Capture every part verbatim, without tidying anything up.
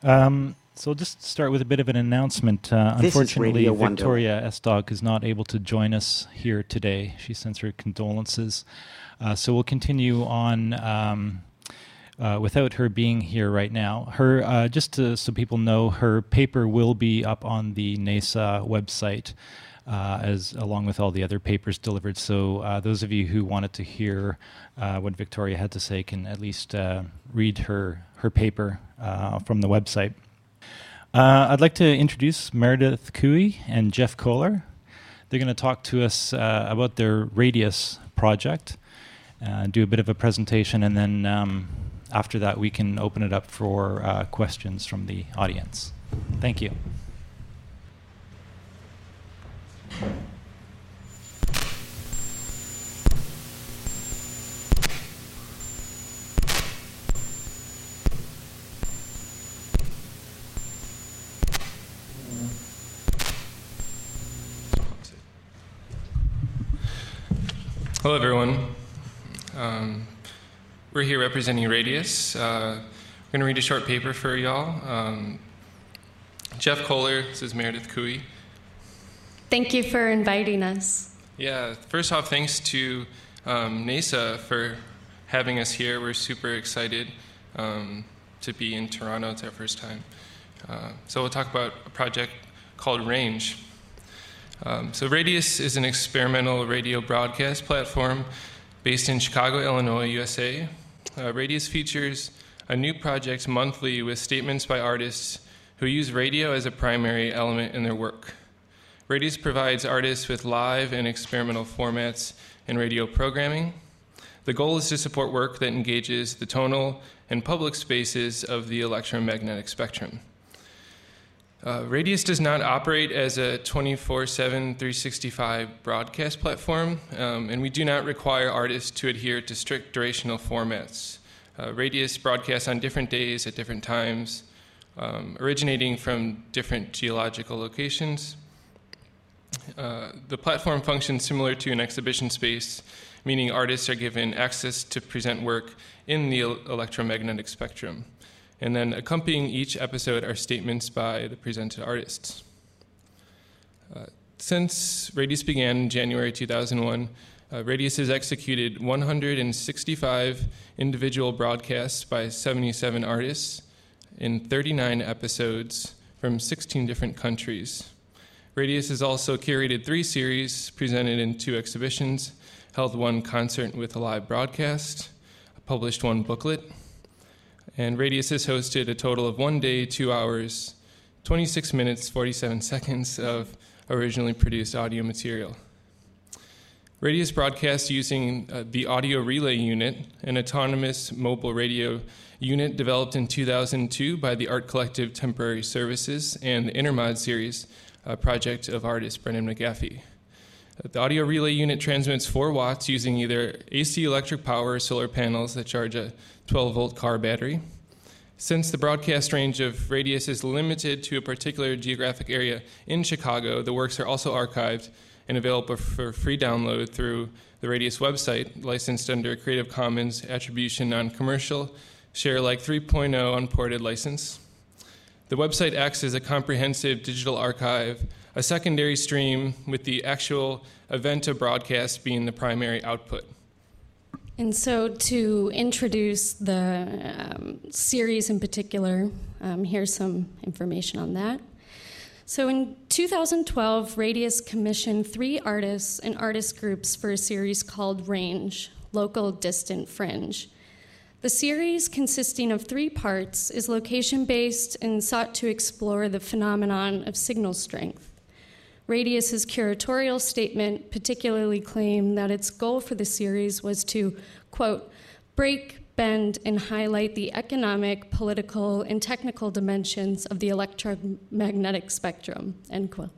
Um, so I'll just start with a bit of an announcement. Uh, unfortunately, Victoria Estog is not able to join us here today. She sends her condolences. Uh, so we'll continue on um, uh, without her being here right now. Her, uh, just to, so people know, her paper will be up on the NASA website, uh, as along with all the other papers delivered. So uh, those of you who wanted to hear uh, what Victoria had to say can at least uh, read her her paper uh, from the website. Uh, I'd like to introduce Meredith Cooey and Jeff Kohler. They're going to talk to us uh, about their Radius project, uh, do a bit of a presentation, and then um, after that we can open it up for uh, questions from the audience. Thank you. Hello, everyone. Um, we're here representing Radius. Uh, we're going to read a short paper for y'all. Um, Jeff Kohler, this is Meredith Cooey. Thank you for inviting us. Yeah, first off, thanks to um, NASA for having us here. We're super excited um, to be in Toronto. It's our first time. Uh, so we'll talk about a project called Range. Um, so Radius is an experimental radio broadcast platform based in Chicago, Illinois, U S A. Uh, Radius features a new project monthly with statements by artists who use radio as a primary element in their work. Radius provides artists with live and experimental formats in radio programming. The goal is to support work that engages the tonal and public spaces of the electromagnetic spectrum. Uh, Radius does not operate as a twenty-four seven, three sixty-five broadcast platform, um, and we do not require artists to adhere to strict durational formats. Uh, Radius broadcasts on different days at different times, um, originating from different geological locations. Uh, the platform functions similar to an exhibition space, meaning artists are given access to present work in the electromagnetic spectrum. And then accompanying each episode are statements by the presented artists. Uh, since Radius began in January two thousand one, uh, Radius has executed one hundred sixty-five individual broadcasts by seventy-seven artists in thirty-nine episodes from sixteen different countries. Radius has also curated three series, presented in two exhibitions, held one concert with a live broadcast, published one booklet, and Radius has hosted a total of one day, two hours, twenty-six minutes, forty-seven seconds of originally produced audio material. Radius broadcasts using uh, the Audio Relay Unit, an autonomous mobile radio unit developed in two thousand two by the art collective Temporary Services and the Intermod series, a project of artist Brendan McGaffey. The Audio Relay Unit transmits four watts using either A C electric power or solar panels that charge a twelve volt car battery. Since the broadcast range of Radius is limited to a particular geographic area in Chicago, the works are also archived and available for free download through the Radius website, licensed under Creative Commons Attribution Non-Commercial, Share Alike three point oh Unported license. The website acts as a comprehensive digital archive, a secondary stream with the actual event of broadcast being the primary output. And so to introduce the um, series in particular, um, here's some information on that. So in two thousand twelve, Radius commissioned three artists and artist groups for a series called Range, Local, Distant, Fringe. The series, consisting of three parts, is location-based and sought to explore the phenomenon of signal strength. Radius's curatorial statement particularly claimed that its goal for the series was to, quote, break, bend, and highlight the economic, political, and technical dimensions of the electromagnetic spectrum, end quote.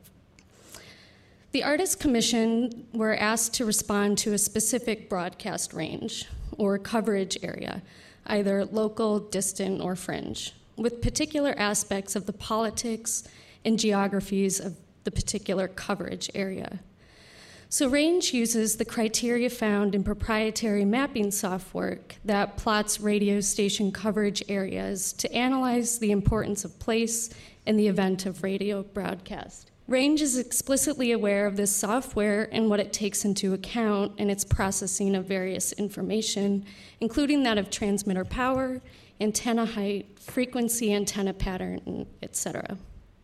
The artists commissioned were asked to respond to a specific broadcast range or coverage area, either local, distant, or fringe, with particular aspects of the politics and geographies of the particular coverage area. So RANGE uses the criteria found in proprietary mapping software that plots radio station coverage areas to analyze the importance of place in the event of radio broadcast. RANGE is explicitly aware of this software and what it takes into account in its processing of various information, including that of transmitter power, antenna height, frequency, antenna pattern, et cetera.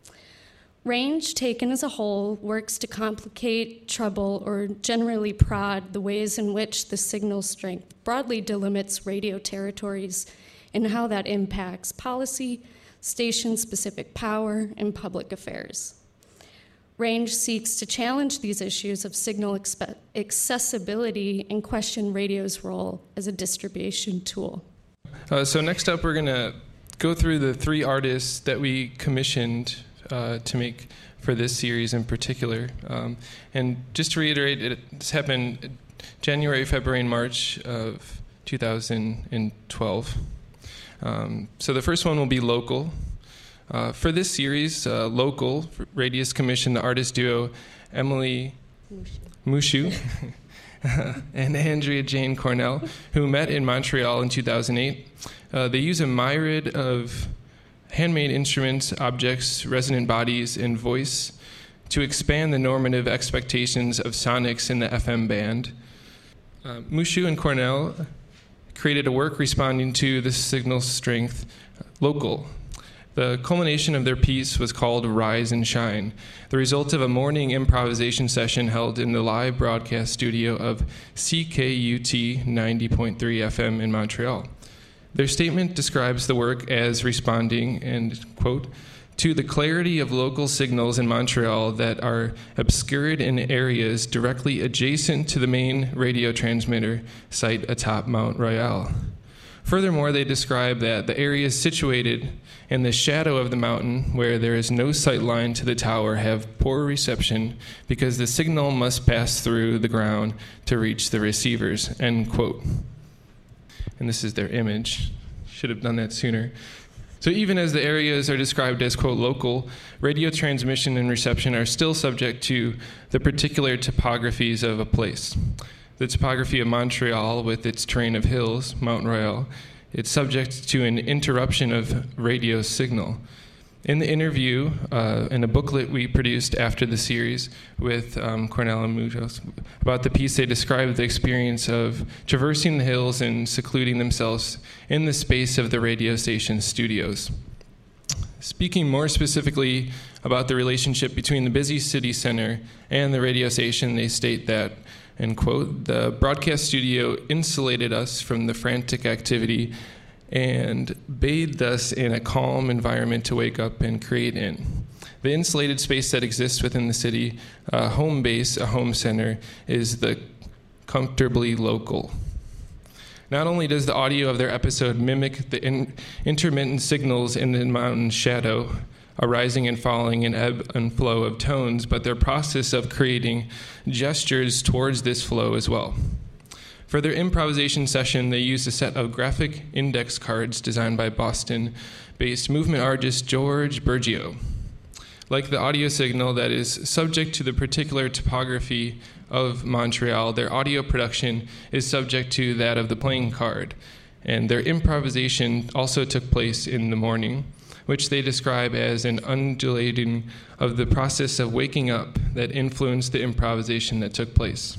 RANGE, taken as a whole, works to complicate, trouble, or generally prod the ways in which the signal strength broadly delimits radio territories and how that impacts policy, station-specific power, and public affairs. RANGE seeks to challenge these issues of signal expe- accessibility and question radio's role as a distribution tool. Uh, so next up, we're going to go through the three artists that we commissioned uh, to make for this series in particular. Um, and just to reiterate, it's happened January, February, and March of two thousand twelve. Um, so the first one will be Local. Uh, for this series, uh, Local, Radius commissioned the artist duo Emily Mushu and Andrea Jane Cornell, who met in Montreal in two thousand eight. Uh, they use a myriad of handmade instruments, objects, resonant bodies, and voice to expand the normative expectations of sonics in the F M band. Uh, Mushu and Cornell created a work responding to the signal strength, Local. The culmination of their piece was called Rise and Shine, the result of a morning improvisation session held in the live broadcast studio of C K U T ninety point three F M in Montreal. Their statement describes the work as responding, and quote, to the clarity of local signals in Montreal that are obscured in areas directly adjacent to the main radio transmitter site atop Mount Royal. Furthermore, they describe that the areas situated in the shadow of the mountain, where there is no sight line to the tower, have poor reception because the signal must pass through the ground to reach the receivers, end quote. And this is their image. Should have done that sooner. So even as the areas are described as, quote, local, radio transmission and reception are still subject to the particular topographies of a place. The topography of Montreal, with its terrain of hills, Mount Royal, it's subject to an interruption of radio signal. In the interview, uh, in a booklet we produced after the series with um, Cornell and Mujoz about the piece, they described the experience of traversing the hills and secluding themselves in the space of the radio station studios. Speaking more specifically about the relationship between the busy city center and the radio station, they state that, and quote, the broadcast studio insulated us from the frantic activity and bathed us in a calm environment to wake up and create in. The insulated space that exists within the city, a home base, a home center, is the comfortably local. Not only does the audio of their episode mimic the in- intermittent signals in the mountain shadow, arising and falling in ebb and flow of tones, but their process of creating gestures towards this flow as well. For their improvisation session, they used a set of graphic index cards designed by Boston-based movement artist George Bergio. Like the audio signal that is subject to the particular topography of Montreal, their audio production is subject to that of the playing card, and their improvisation also took place in the morning, which they describe as an undulating of the process of waking up that influenced the improvisation that took place.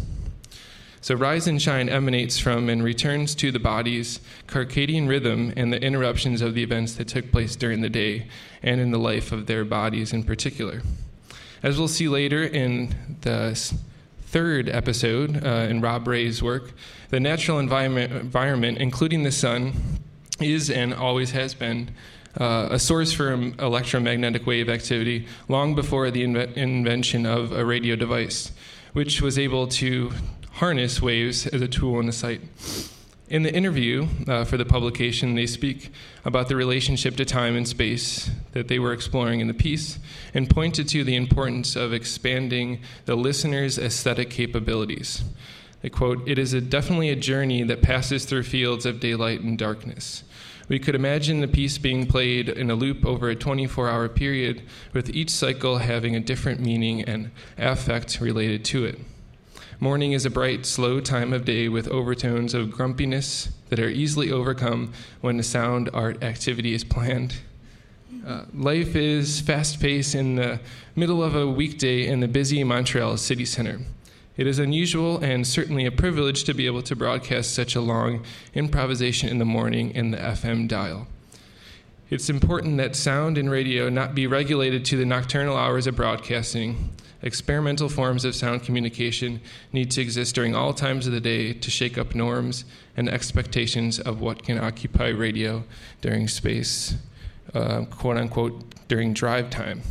So Rise and Shine emanates from and returns to the body's circadian rhythm and the interruptions of the events that took place during the day and in the life of their bodies in particular. As we'll see later in the third episode uh, in Rob Ray's work, the natural environment, environment, including the sun, is and always has been uh, a source for electromagnetic wave activity long before the inve- invention of a radio device, which was able to harness waves as a tool in the site. In the interview uh, for the publication, they speak about the relationship to time and space that they were exploring in the piece and pointed to the importance of expanding the listener's aesthetic capabilities. They quote, "It is a, definitely a journey that passes through fields of daylight and darkness. We could imagine the piece being played in a loop over a twenty-four hour period, with each cycle having a different meaning and affect related to it. Morning is a bright, slow time of day with overtones of grumpiness that are easily overcome when a sound art activity is planned. Uh, life is fast-paced in the middle of a weekday in the busy Montreal city center. It is unusual and certainly a privilege to be able to broadcast such a long improvisation in the morning in the F M dial. It's important that sound and radio not be regulated to the nocturnal hours of broadcasting. Experimental forms of sound communication need to exist during all times of the day to shake up norms and expectations of what can occupy radio during space, uh, quote unquote, during drive time.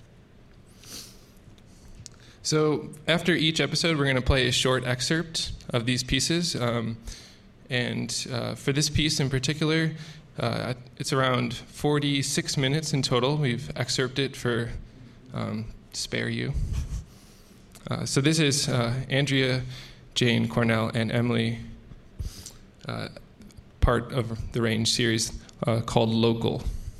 So after each episode, we're going to play a short excerpt of these pieces. Um, and uh, for this piece in particular, uh, it's around forty-six minutes in total. We've excerpted it for um, spare you. Uh, so this is uh, Andrea, Jane, Cornell, and Emily, uh, part of the Range series uh, called Local.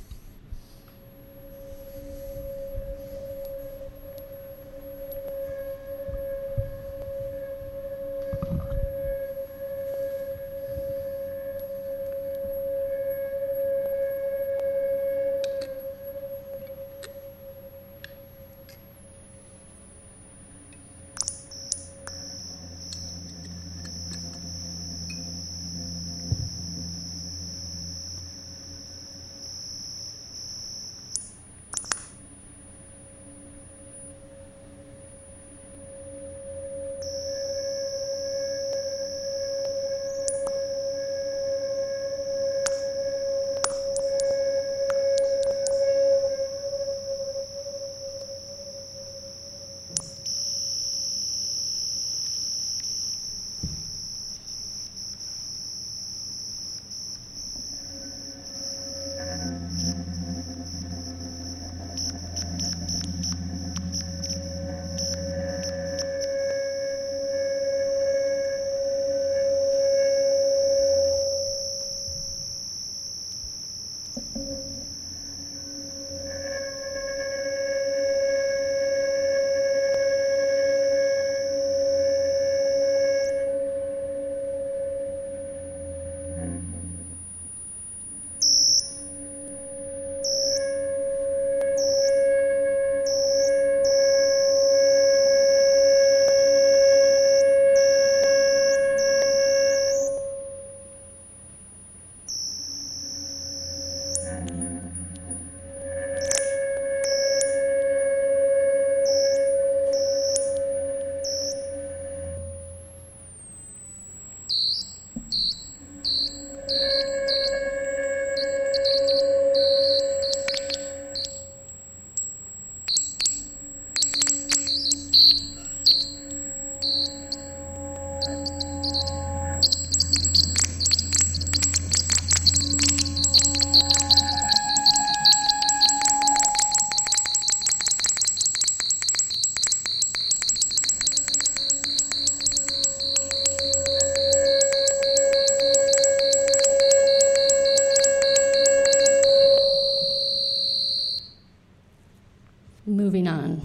Moving on.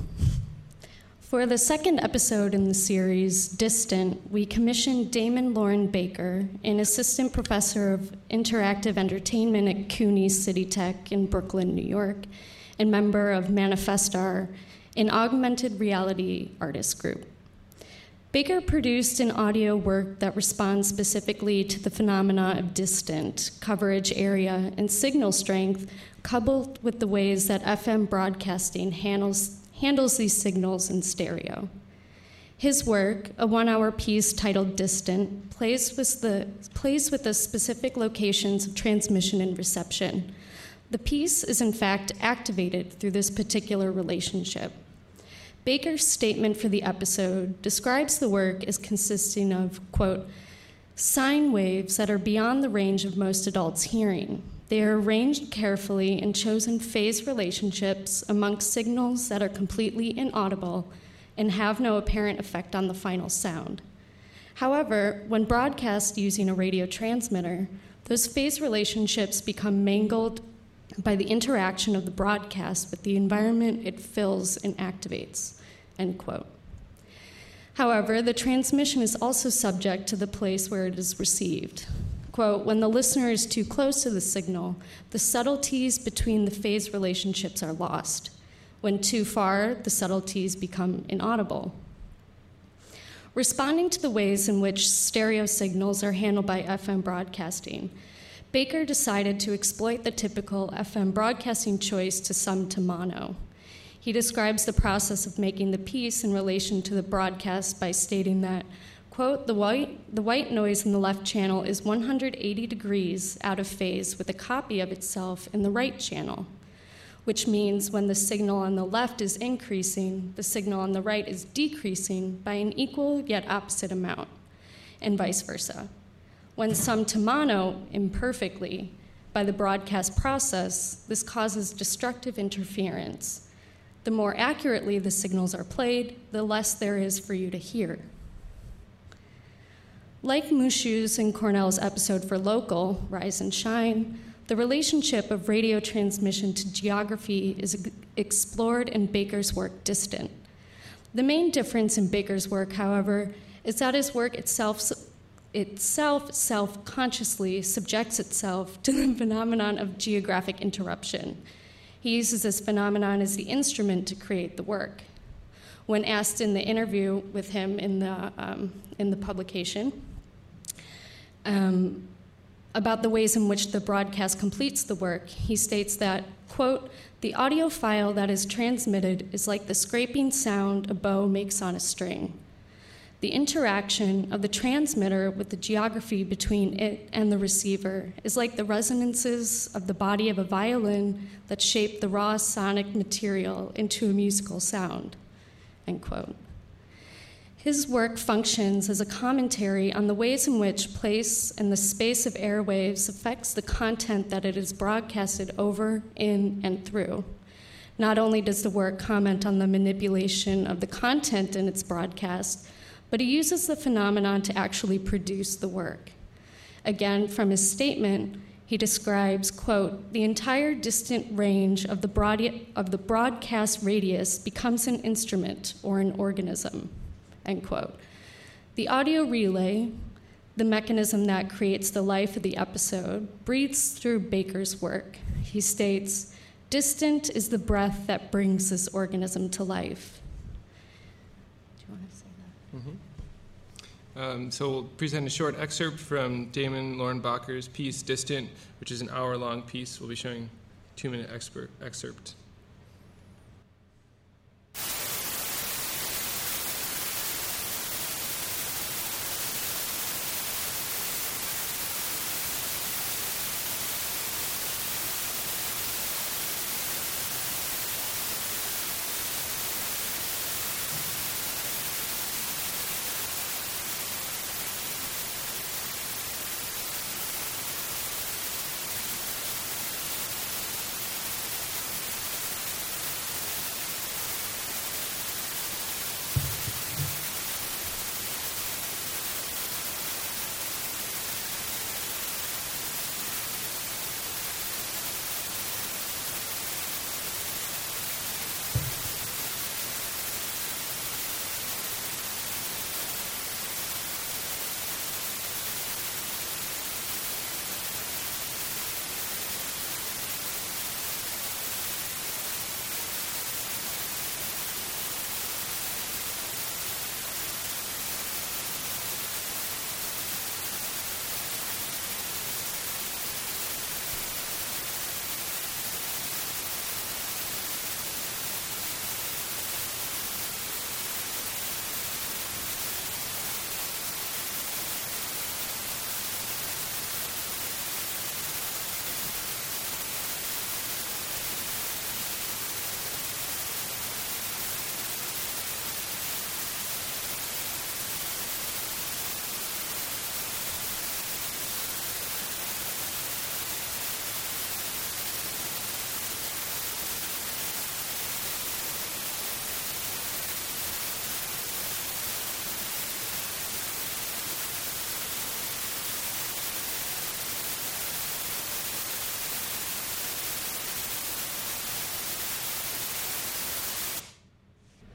For the second episode in the series, Distant, we commissioned Damon Lauren Baker, an assistant professor of interactive entertainment at CUNY City Tech in Brooklyn, New York, and member of Manifestar, an augmented reality artist group. Baker produced an audio work that responds specifically to the phenomena of distant, coverage area, and signal strength, coupled with the ways that F M broadcasting handles, handles these signals in stereo. His work, a one-hour piece titled Distant, plays with, the, plays with the specific locations of transmission and reception. The piece is in fact activated through this particular relationship. Baker's statement for the episode describes the work as consisting of, quote, sine waves that are beyond the range of most adults' hearing. They are arranged carefully and chosen phase relationships amongst signals that are completely inaudible and have no apparent effect on the final sound. However, when broadcast using a radio transmitter, those phase relationships become mangled by the interaction of the broadcast with the environment it fills and activates, end quote. However, the transmission is also subject to the place where it is received. Quote, when the listener is too close to the signal, the subtleties between the phase relationships are lost. When too far, the subtleties become inaudible. Responding to the ways in which stereo signals are handled by F M broadcasting, Baker decided to exploit the typical F M broadcasting choice to sum to mono. He describes the process of making the piece in relation to the broadcast by stating that, quote, the white, the white noise in the left channel is one hundred eighty degrees out of phase with a copy of itself in the right channel, which means when the signal on the left is increasing, the signal on the right is decreasing by an equal yet opposite amount, and vice versa. When summed to mono imperfectly by the broadcast process, this causes destructive interference. The more accurately the signals are played, the less there is for you to hear. Like Mushu's and Cornell's episode for Local, Rise and Shine, the relationship of radio transmission to geography is explored in Baker's work, Distant. The main difference in Baker's work, however, is that his work itself, itself self-consciously subjects itself to the phenomenon of geographic interruption. He uses this phenomenon as the instrument to create the work. When asked in the interview with him in the, um, in the publication um, about the ways in which the broadcast completes the work, he states that, quote, the audio file that is transmitted is like the scraping sound a bow makes on a string. The interaction of the transmitter with the geography between it and the receiver is like the resonances of the body of a violin that shape the raw sonic material into a musical sound, end quote. His work functions as a commentary on the ways in which place and the space of airwaves affects the content that it is broadcasted over, in, and through. Not only does the work comment on the manipulation of the content in its broadcast, but he uses the phenomenon to actually produce the work. Again, from his statement, he describes, quote, the entire distant range of the, broad- of the broadcast radius becomes an instrument or an organism, end quote. The audio relay, the mechanism that creates the life of the episode, breathes through Baker's work. He states, distant is the breath that brings this organism to life. Mm-hmm. Um, so we'll present a short excerpt from Damon Lorenbacher's piece, Distant, which is an hour-long piece. We'll be showing a two-minute expert, excerpt.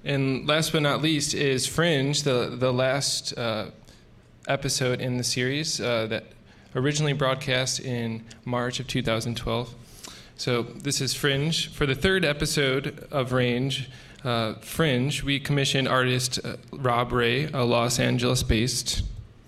And last but not least is Fringe, the, the last uh, episode in the series uh, that originally broadcast in March of two thousand twelve. So this is Fringe. For the third episode of Range, uh, Fringe, we commissioned artist uh, Rob Ray, a Los Angeles-based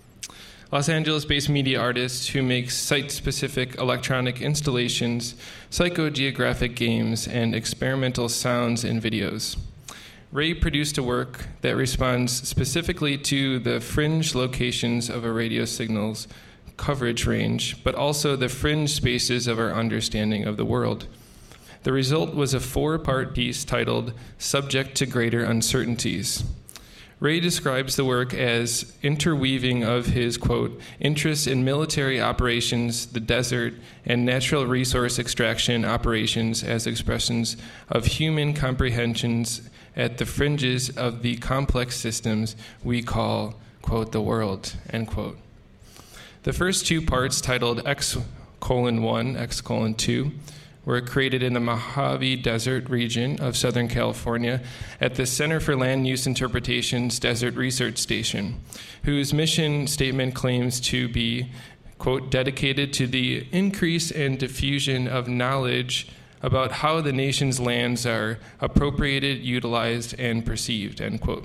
Los Angeles-based media artist who makes site-specific electronic installations, psychogeographic games, and experimental sounds and videos. Ray produced a work that responds specifically to the fringe locations of a radio signal's coverage range, but also the fringe spaces of our understanding of the world. The result was a four-part piece titled Subject to Greater Uncertainties. Ray describes the work as interweaving of his, quote, interests in military operations, the desert, and natural resource extraction operations as expressions of human comprehensions at the fringes of the complex systems we call, quote, the world, end quote. The first two parts, titled X colon one, X colon two, were created in the Mojave Desert region of Southern California at the Center for Land Use Interpretation's Desert Research Station, whose mission statement claims to be, quote, dedicated to the increase and diffusion of knowledge about how the nation's lands are appropriated, utilized, and perceived, end quote.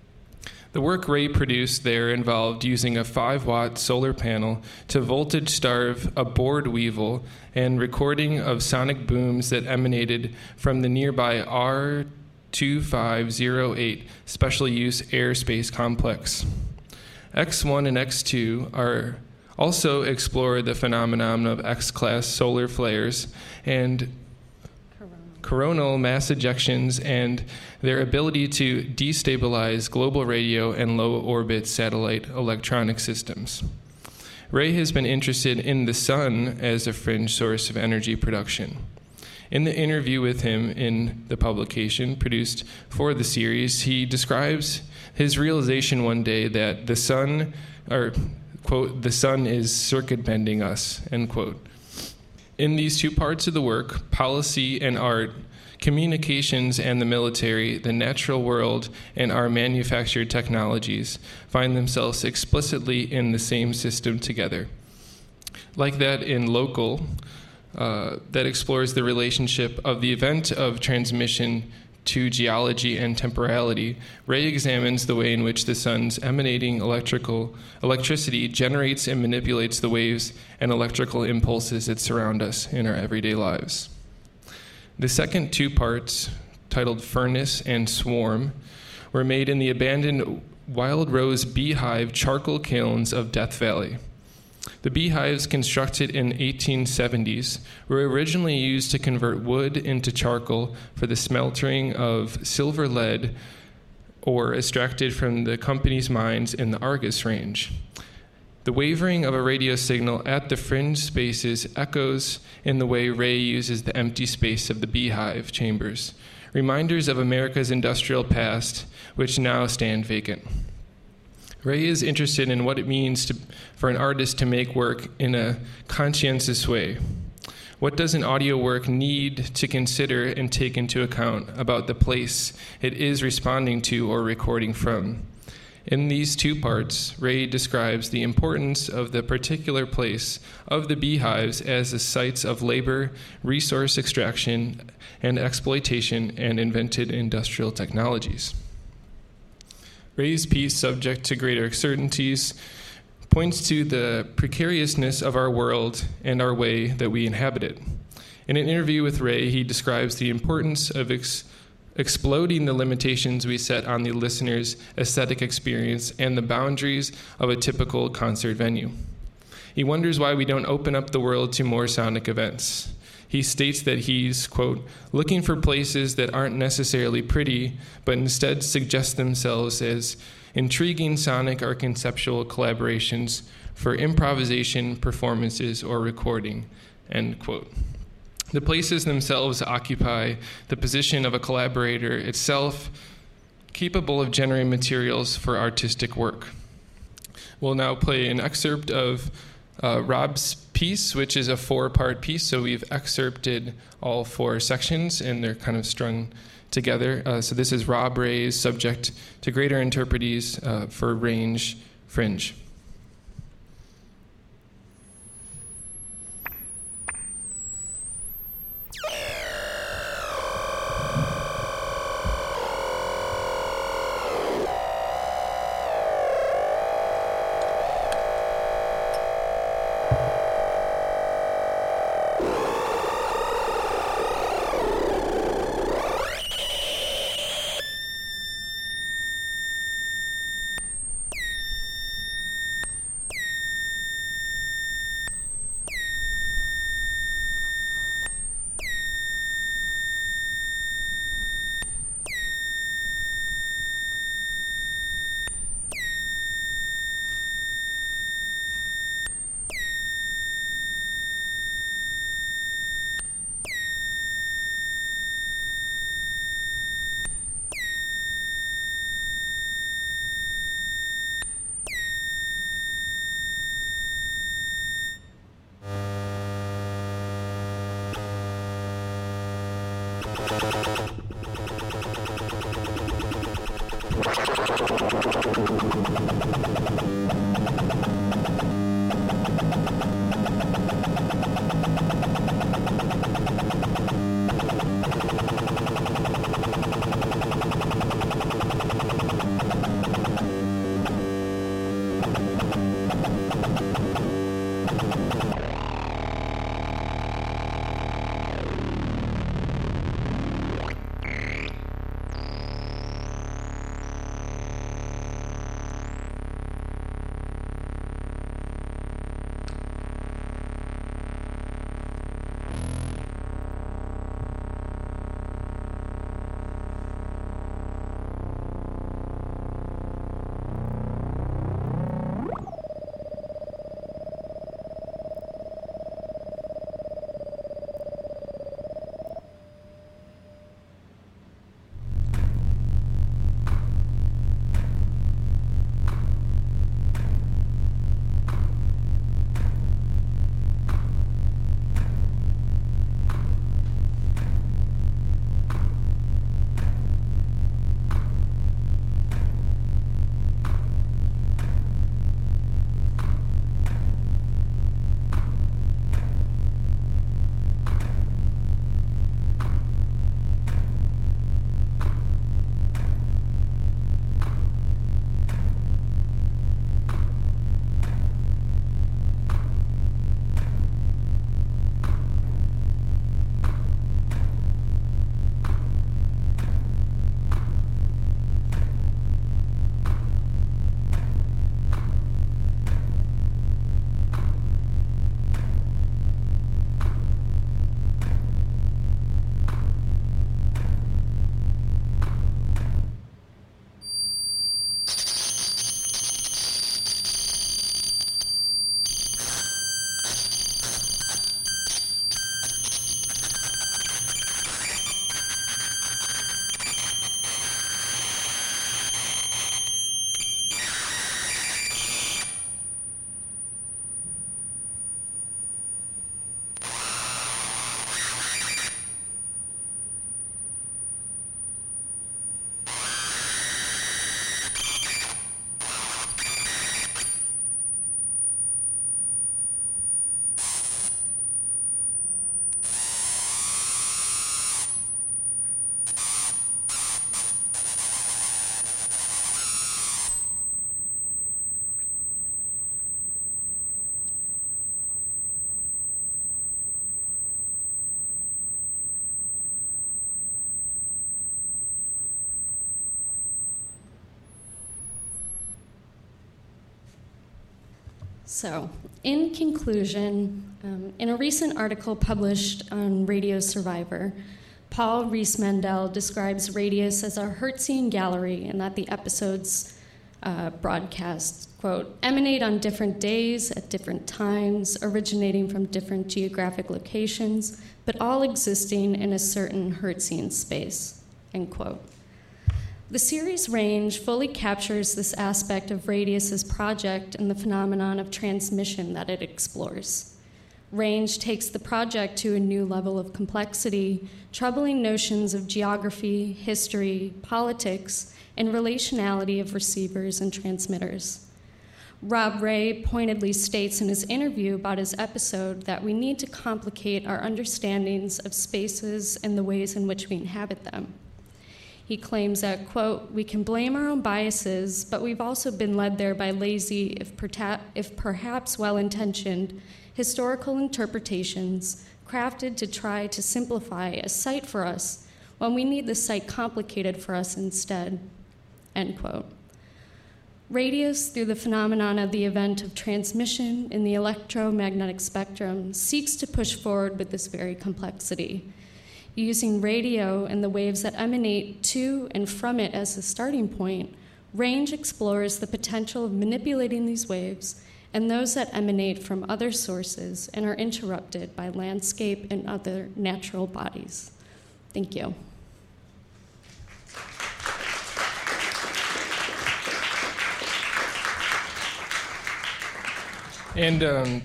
The work Ray produced there involved using a five-watt solar panel to voltage-starve a board weevil and recording of sonic booms that emanated from the nearby R two five zero eight Special Use Airspace Complex. X one and X two are also explore the phenomenon of X-class solar flares and coronal mass ejections and their ability to destabilize global radio and low-orbit satellite electronic systems. Ray has been interested in the sun as a fringe source of energy production. In the interview with him in the publication produced for the series, he describes his realization one day that the sun, or, quote, the sun is circuit bending us, end quote. In these two parts of the work, policy and art, communications and the military, the natural world, and our manufactured technologies find themselves explicitly in the same system together. Like that in Local, uh, that explores the relationship of the event of transmission to geology and temporality, Ray examines the way in which the sun's emanating electrical electricity generates and manipulates the waves and electrical impulses that surround us in our everyday lives. The second two parts, titled Furnace and Swarm, were made in the abandoned Wild Rose Beehive charcoal kilns of Death Valley. The beehives, constructed in eighteen seventies, were originally used to convert wood into charcoal for the smelting of silver lead ore extracted from the company's mines in the Argus Range. The wavering of a radio signal at the fringe spaces echoes in the way Ray uses the empty space of the beehive chambers, reminders of America's industrial past, which now stand vacant. Ray is interested in what it means to, for an artist to make work in a conscientious way. What does an audio work need to consider and take into account about the place it is responding to or recording from? In these two parts, Ray describes the importance of the particular place of the beehives as the sites of labor, resource extraction, and exploitation, and invented industrial technologies. Ray's piece, Subject to Greater Uncertainties, points to the precariousness of our world and our way that we inhabit it. In an interview with Ray, he describes the importance of ex- exploding the limitations we set on the listener's aesthetic experience and the boundaries of a typical concert venue. He wonders why we don't open up the world to more sonic events. He states that he's, quote, looking for places that aren't necessarily pretty, but instead suggest themselves as intriguing sonic or conceptual collaborations for improvisation, performances, or recording, end quote. The places themselves occupy the position of a collaborator itself, capable of generating materials for artistic work. We'll now play an excerpt of uh, Rob's piece, which is a four-part piece. So we've excerpted all four sections, and they're kind of strung together. Uh, so this is Rob Ray's Subject to Greater Interpreties uh, for Range Fringe. So, in conclusion, um, in a recent article published on Radio Survivor, Paul Rees-Mandel describes Radius as a Hertzian gallery, and that the episodes uh, broadcast, quote, emanate on different days at different times, originating from different geographic locations, but all existing in a certain Hertzian space, end quote. The series Range fully captures this aspect of Radius's project and the phenomenon of transmission that it explores. Range takes the project to a new level of complexity, troubling notions of geography, history, politics, and relationality of receivers and transmitters. Rob Ray pointedly states in his interview about his episode that we need to complicate our understandings of spaces and the ways in which we inhabit them. He claims that, quote, we can blame our own biases, but we've also been led there by lazy, if, perta- if perhaps well-intentioned, historical interpretations crafted to try to simplify a site for us when we need the site complicated for us instead, end quote. Radius, through the phenomenon of the event of transmission in the electromagnetic spectrum, seeks to push forward with this very complexity. Using radio and the waves that emanate to and from it as the starting point, Range explores the potential of manipulating these waves and those that emanate from other sources and are interrupted by landscape and other natural bodies. Thank you. And um,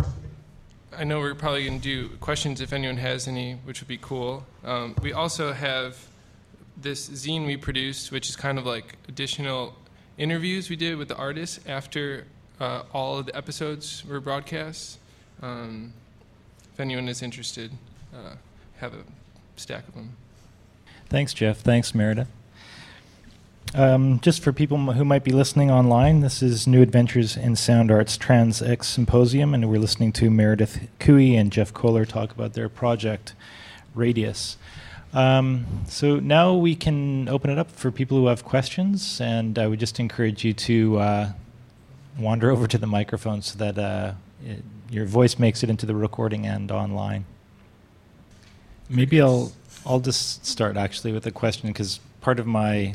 I know we're probably going to do questions if anyone has any, which would be cool. Um, we also have this zine we produced, which is kind of like additional interviews we did with the artists after uh, all of the episodes were broadcast. Um, if anyone is interested, uh, have a stack of them. Thanks, Jeff. Thanks, Meredith. Um, just for people who might be listening online, this is New Adventures in Sound Arts TransX Symposium, and we're listening to Meredith Cooey and Jeff Kohler talk about their project, Radius. Um, so now we can open it up for people who have questions, and I would just encourage you to uh, wander over to the microphone so that uh, it, your voice makes it into the recording and online. Maybe I'll I'll just start actually with a question, because part of my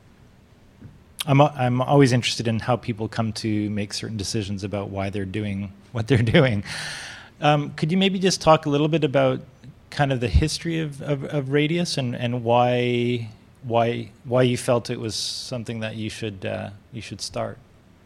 I'm I'm always interested in how people come to make certain decisions about why they're doing what they're doing. Um, could you maybe just talk a little bit about kind of the history of, of, of Radius and, and why why why you felt it was something that you should uh, you should start?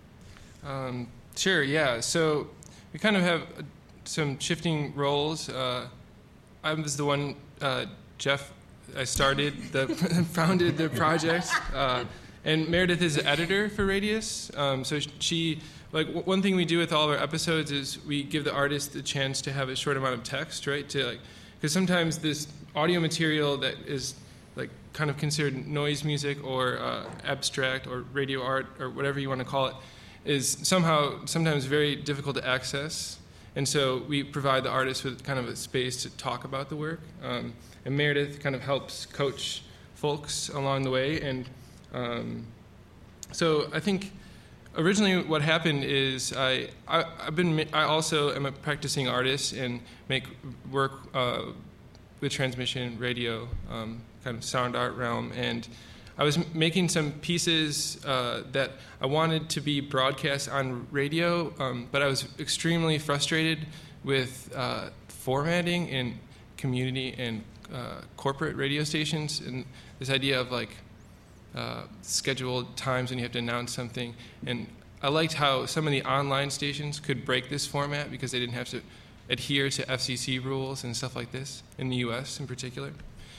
Um, sure. Yeah. So we kind of have some shifting roles. Uh, I was the one, uh, Jeff. I started the founded the project. Uh, And Meredith is the editor for Radius. Um, so she, like, w- one thing we do with all of our episodes is we give the artist the chance to have a short amount of text, right? To like, because sometimes this audio material that is like kind of considered noise music or uh, abstract or radio art or whatever you want to call it is somehow sometimes very difficult to access. And so we provide the artist with kind of a space to talk about the work. Um, and Meredith kind of helps coach folks along the way. And Um, so I think originally what happened is I, I I've been I also am a practicing artist and make work uh, with transmission radio, um, kind of sound art realm, and I was m- making some pieces uh, that I wanted to be broadcast on radio, um, but I was extremely frustrated with uh, formatting in community and uh, corporate radio stations, and this idea of like Uh, scheduled times when you have to announce something. And I liked how some of the online stations could break this format because they didn't have to adhere to F C C rules and stuff like this, in the U S in particular.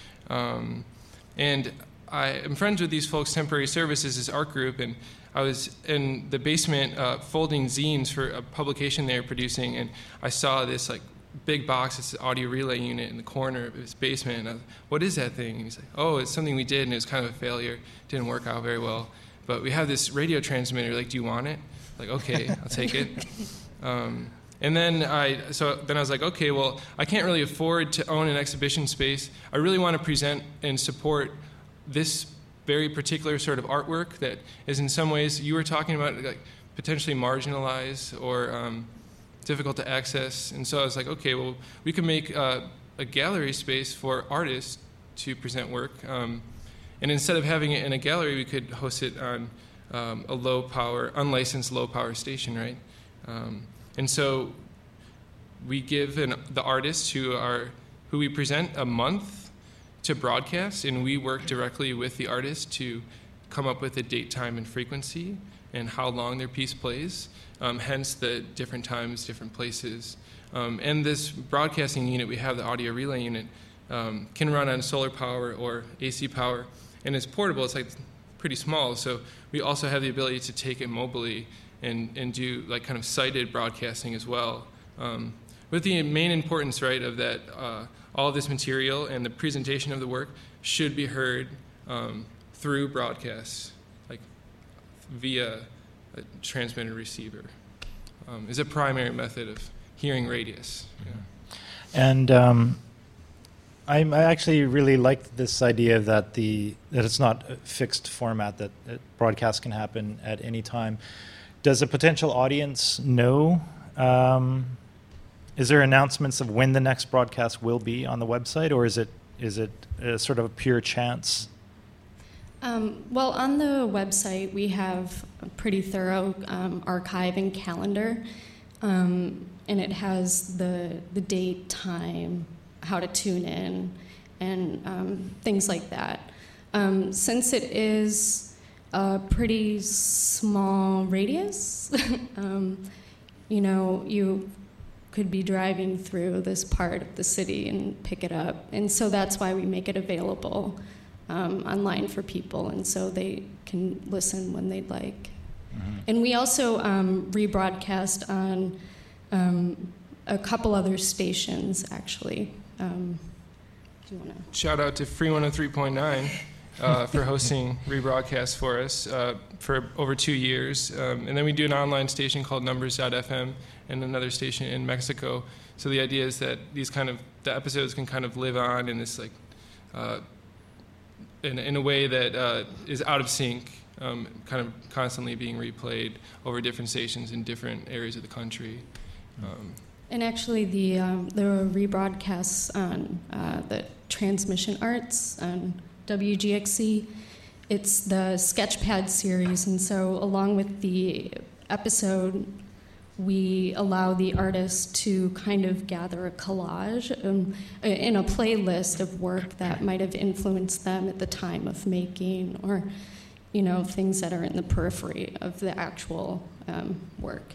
Um, and I am friends with these folks, Temporary Services, this art group, and I was in the basement uh, folding zines for a publication they were producing, and I saw this like big box, it's an audio relay unit in the corner of his basement. And I was, what is that thing? And he's like, oh, it's something we did, and it was kind of a failure. It didn't work out very well. But we have this radio transmitter. Like, do you want it? Like, okay, I'll take it. Um, and then I, so then I was like, okay, well, I can't really afford to own an exhibition space. I really want to present and support this very particular sort of artwork that is in some ways, you were talking about, like potentially marginalized or um, difficult to access. And so I was like, okay, well, we could make uh, a gallery space for artists to present work. Um, and instead of having it in a gallery, we could host it on um, a low power, unlicensed low power station, right? Um, and so we give an, the artists who are, who we present a month to broadcast, and we work directly with the artist to come up with a date, time, and frequency, and how long their piece plays, um, hence the different times, different places. Um, and this broadcasting unit, we have the audio relay unit, um, can run on solar power or A C power, and it's portable. It's like pretty small, so we also have the ability to take it mobily and, and do like kind of sighted broadcasting as well. Um, with the main importance, right, of that uh, all of this material and the presentation of the work should be heard um, through broadcasts, like via a transmitter receiver, um, is a primary method of hearing radius. Yeah. And um, I, I actually really like this idea that the that it's not a fixed format, that, that broadcast can happen at any time. Does a potential audience know? Um, is there announcements of when the next broadcast will be on the website, or is it is it a sort of a pure chance? Um, well, on the website we have a pretty thorough um, archive and calendar. Um, and it has the the date, time, how to tune in, and um, things like that. Um, since it is a pretty small radius, um, you know, you could be driving through this part of the city and pick it up. And so that's why we make it available um, online for people, and so they can listen when they'd like. Mm-hmm. And we also um, rebroadcast on Um, a couple other stations, actually. Um, do you want to? Shout out to Free one oh three point nine uh, for hosting rebroadcasts for us uh, for over two years. Um, and then we do an online station called Numbers dot F M and another station in Mexico. So the idea is that these kind of, the episodes can kind of live on in this like, uh, in, in a way that uh, is out of sync, um, kind of constantly being replayed over different stations in different areas of the country. Um, and actually, the um, there were rebroadcasts on uh, the Transmission Arts on W G X C. It's the Sketchpad series, and so along with the episode, we allow the artist to kind of gather a collage um, in a playlist of work that might have influenced them at the time of making, or you know, things that are in the periphery of the actual um, work.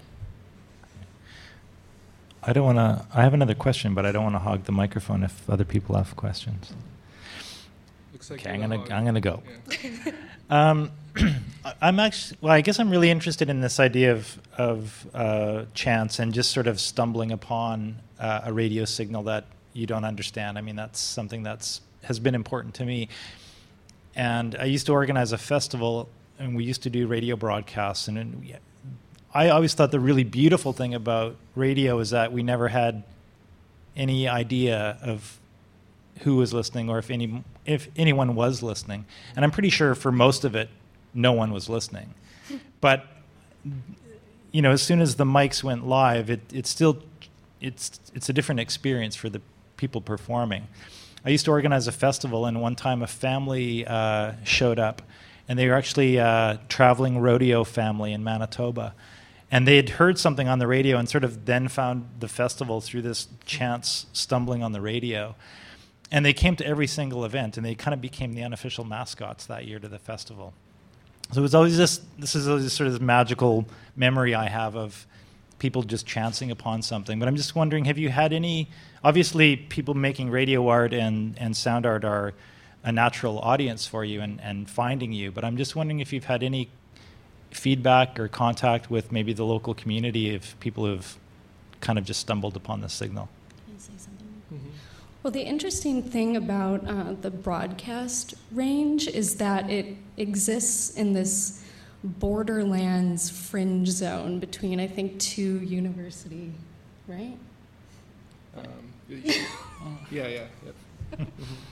I don't want to. I have another question, but I don't want to hog the microphone if other people have questions. Looks like okay, I'm gonna. hog. I'm gonna go. Yeah. um, I'm actually. Well, I guess I'm really interested in this idea of of uh, chance and just sort of stumbling upon uh, a radio signal that you don't understand. I mean, that's something that's has been important to me. And I used to organize a festival, and we used to do radio broadcasts, and. and we, I always thought the really beautiful thing about radio is that we never had any idea of who was listening or if any if anyone was listening. And I'm pretty sure for most of it, no one was listening. But you know, as soon as the mics went live, it it's still it's it's a different experience for the people performing. I used to organize a festival, and one time a family uh, showed up, and they were actually a traveling rodeo family in Manitoba. And they had heard something on the radio and sort of then found the festival through this chance stumbling on the radio. And they came to every single event, and they kind of became the unofficial mascots that year to the festival. So it was always this, this is always sort of this magical memory I have of people just chancing upon something. But I'm just wondering, have you had any, obviously people making radio art and, and sound art are a natural audience for you and, and finding you, but I'm just wondering if you've had any feedback or contact with maybe the local community of people who've kind of just stumbled upon the signal. Can I say something? Mm-hmm. Well, the interesting thing about uh, the broadcast range is that it exists in this borderlands fringe zone between, I think, two university, right? Um, yeah, yeah. Yep.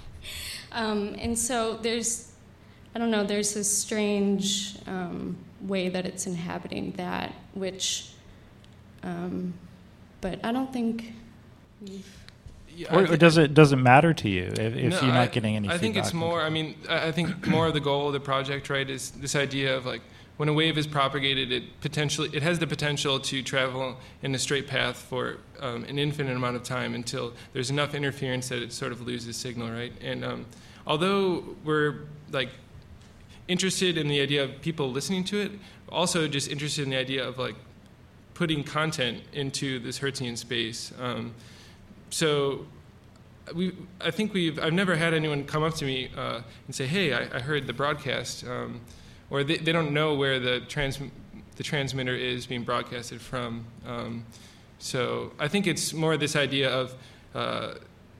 um, and so there's, I don't know, there's this strange um, way that it's inhabiting that, which, um, but I don't think we've... Yeah, or, or does it does it matter to you if, if no, you're not I, getting any I feedback? think it's more, I mean, I think more of the goal of the project, right, is this idea of like, when a wave is propagated, it potentially it has the potential to travel in a straight path for um, an infinite amount of time until there's enough interference that it sort of loses signal, right? And um, although we're like, interested in the idea of people listening to it, also just interested in the idea of like putting content into this Hertzian space. Um, so we, I think we've, I've never had anyone come up to me uh, and say, hey, I, I heard the broadcast, um, or they, they don't know where the trans, the transmitter is being broadcasted from. Um, so I think it's more this idea of uh,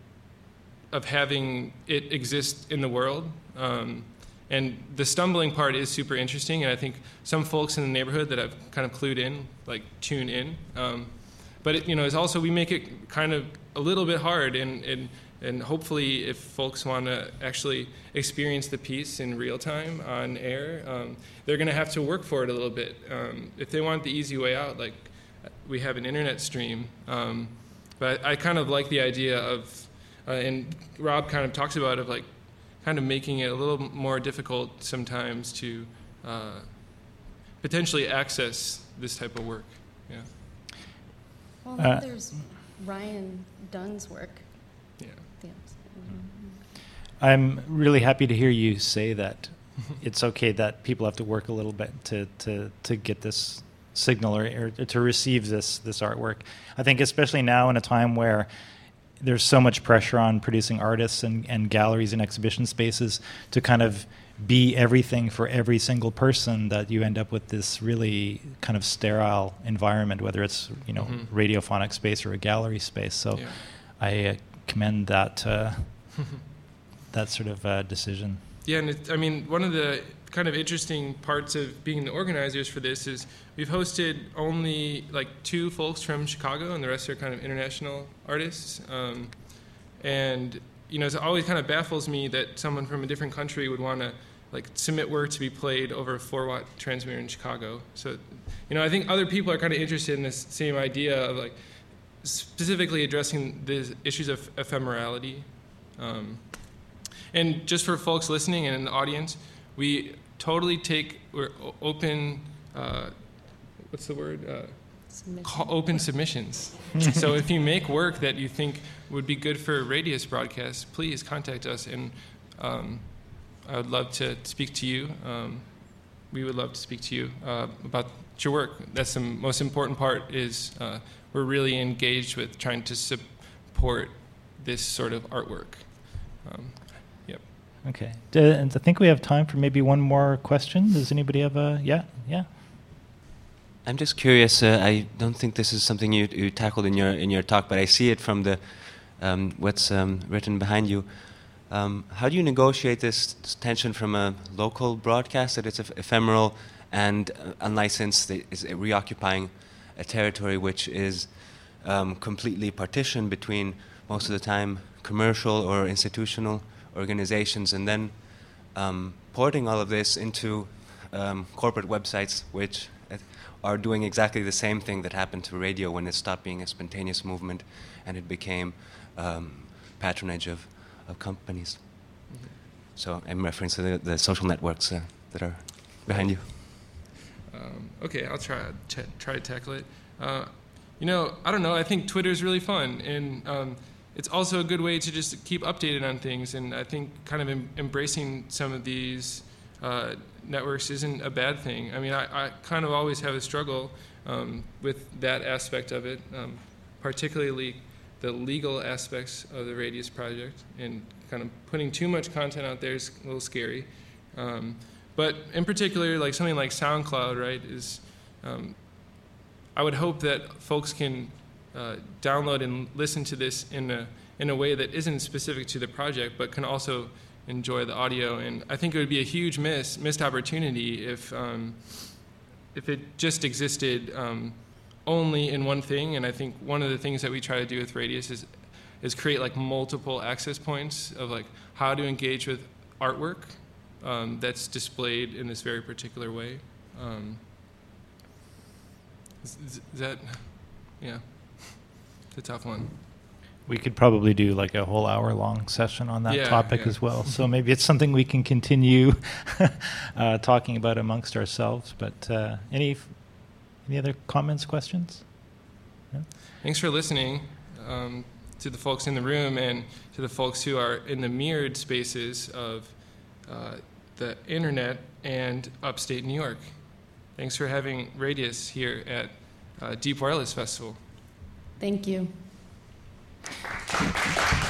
of having it exist in the world. Um, and the stumbling part is super interesting, and I think some folks in the neighborhood that I've kind of clued in, like tune in. Um, but it, you know, it's also, we make it kind of a little bit hard, and, and, and hopefully if folks want to actually experience the piece in real time on air, um, they're going to have to work for it a little bit. Um, if they want the easy way out, like we have an internet stream. Um, but I kind of like the idea of, Uh, and Rob kind of talks about it, of like kind of making it a little more difficult sometimes to uh, potentially access this type of work. Yeah. Well, uh, there's Ryan Dunn's work. Yeah. Mm-hmm. I'm really happy to hear you say that it's okay that people have to work a little bit to to, to get this signal or, or to receive this this artwork. I think especially now in a time where there's so much pressure on producing artists and, and galleries and exhibition spaces to kind of be everything for every single person, that you end up with this really kind of sterile environment, whether it's, you know, mm-hmm. radiophonic space or a gallery space. So yeah. I uh, commend that uh, that sort of uh, decision. Yeah, and it, I mean, one of the kind of interesting parts of being the organizers for this is we've hosted only like two folks from Chicago, and the rest are kind of international artists. Um, and you know, it always kind of baffles me that someone from a different country would want to like submit work to be played over a four watt transmitter in Chicago. So, you know, I think other people are kind of interested in this same idea of like specifically addressing the issues of ephemerality. Um, and just for folks listening and in the audience, we totally take, we're open, uh, what's the word? Uh, Submission. Open submissions. So if you make work that you think would be good for Radius broadcast, please contact us, and um, I would love to speak to you. Um, we would love to speak to you uh, about your work. That's the most important part, is uh, we're really engaged with trying to support this sort of artwork. Um, yep. Okay. D- and I think we have time for maybe one more question. Does anybody have a, yeah, yeah? I'm just curious. Uh, I don't think this is something you, you tackled in your in your talk, but I see it from the um, what's um, written behind you. Um, how do you negotiate this tension from a local broadcast that it's eph- ephemeral and uh, unlicensed, that is reoccupying a territory which is um, completely partitioned between most of the time commercial or institutional organizations, and then um, porting all of this into um, corporate websites which are doing exactly the same thing that happened to radio when it stopped being a spontaneous movement and it became um, patronage of, of companies. Mm-hmm. So I'm referring to the, the social networks uh, that are behind you. Um, okay, I'll try ch- try to tackle it. Uh, you know, I don't know, I think Twitter's really fun, and um, it's also a good way to just keep updated on things, and I think kind of em- embracing some of these uh, networks isn't a bad thing. I mean, I, I kind of always have a struggle um, with that aspect of it, um, particularly the legal aspects of the Radius project, and kind of putting too much content out there is a little scary. Um, but in particular, like something like SoundCloud, right, is, um, I would hope that folks can uh, download and listen to this in a, in a way that isn't specific to the project, but can also enjoy the audio. And I think it would be a huge miss, missed opportunity if um, if it just existed um, only in one thing. And I think one of the things that we try to do with Radius is is create like multiple access points of like how to engage with artwork um, that's displayed in this very particular way. Um, is, is that, yeah, it's a tough one. We could probably do like a whole hour-long session on that yeah, topic yeah. as well. So maybe it's something we can continue uh, talking about amongst ourselves. But uh, any any other comments, questions? Yeah? Thanks for listening um, to the folks in the room and to the folks who are in the mirrored spaces of uh, the internet and upstate New York. Thanks for having Radius here at uh, Deep Wireless Festival. Thank you.